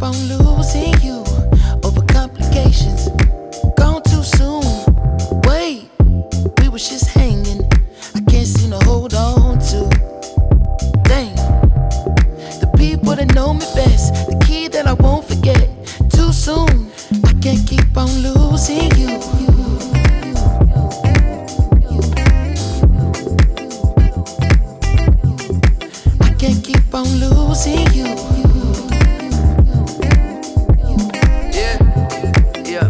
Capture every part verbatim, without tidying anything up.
on losing you over complications. Gone too soon. Wait, we was just hanging. I can't seem to hold on to. Dang, the people that know me best, the key that I won't forget. Too soon, I can't keep on losing you. I can't keep on losing you. Yeah, yeah,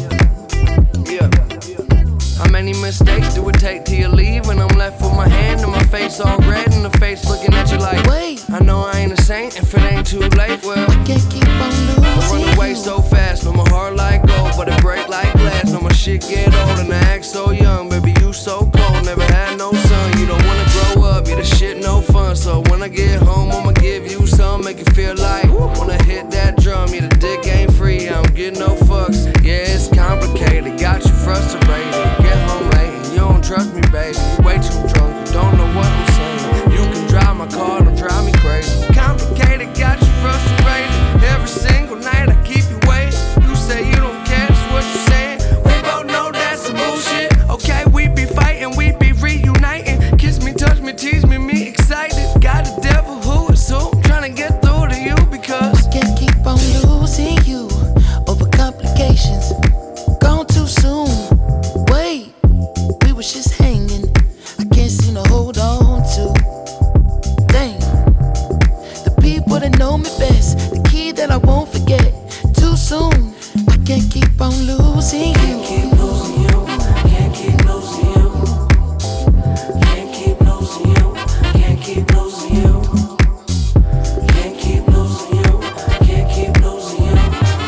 yeah. How many mistakes do it take till you leave? And I'm left with my hand and my face all red, and the face looking at you like, wait, I know I ain't a saint if it ain't too late. Well, I can't keep on losing I run away you. so fast, know my heart like gold, but it break like glass. Know my shit get old and I act so young. Baby, you so cold, never had no son. You don't wanna grow up, yeah, the shit no fun. So when I get home, I'ma give you some, make you feel like wanna hit that drum. Yeah, the dick ain't free, I don't get no fucks. Yeah, it's complicated, got you frustrated. Get home late and you don't trust me, baby. You way too drunk, you don't know what I'm saying. You can drive my car, don't drive me crazy. Complicated, got you frustrated. Every single night I keep you waiting. You say you don't care, that's what you're saying. We both know that's some bullshit. Okay, we be fighting, we be reuniting. Kiss me, touch me, tease me, me excited. Got a devil who is so trying to get through to you because I can't keep on losing you over complications. Gone too soon. Wait, we was just hanging. I can't seem to hold on to. Dang, the people that know me best, the key that I won't forget. Too soon, I can't keep on losing you. Can't keep losing you. Can't keep losing you. Can't keep losing you. Can't keep losing you. Can't keep losing you. Can't keep losing you.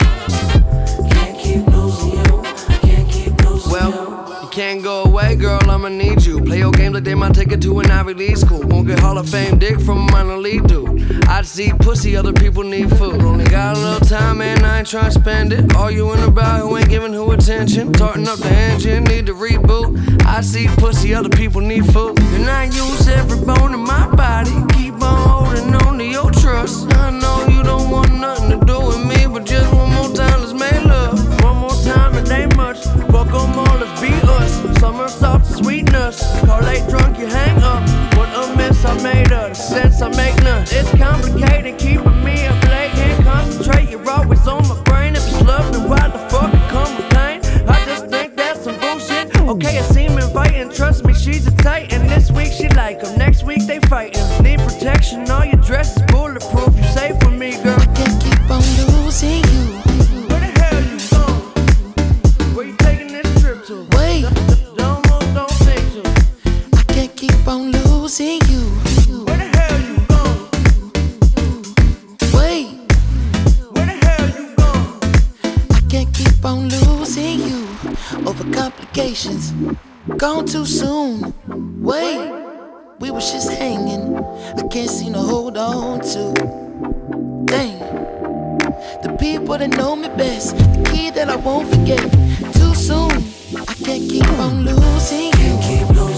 Can't keep losing you. Can't keep losing you. well, you can't go away, girl, I'ma need you. Play your games like they might take it to an Ivy League school. Won't get Hall of Fame dick from a minor league dude. I see pussy, other people need food. Only got a little time and I ain't tryna spend it. Arguing about who ain't giving who attention. Tarting up the engine, need to reboot. I see pussy, other people need food. And I use every bone in my body. Keep on holding on to your trust. I know you don't want nothing to do with me, but just one more time, let's make love. One more time, it ain't much. Fuck 'em all, let's be us. Summer soft sweetness. Car late drunk, you hang up. What a mess I made of. The sense I make none. It's complicated, keeping me up late. Can't concentrate, you're always on my brain. If it's love, then why the fuck it come with pain? I just think that's some bullshit. Okay, I seem inviting, trust me, she's a titan. This week she like 'em, next week they fighting. Need protection, all your dress is bulletproof. You safe with me, girl. I can't keep on losing you. Where the hell you going? Where you taking this trip to? Wait, Don't move, don't think to. I can't keep on losing you. Where the hell you going? Wait, Where the hell you going? I can't keep on losing you over complications. Gone too soon. Wait, we was just hanging. I can't seem to hold on to. Dang, the people that know me best, the key that I won't forget. Too soon, I can't keep on losing you. Can't keep losing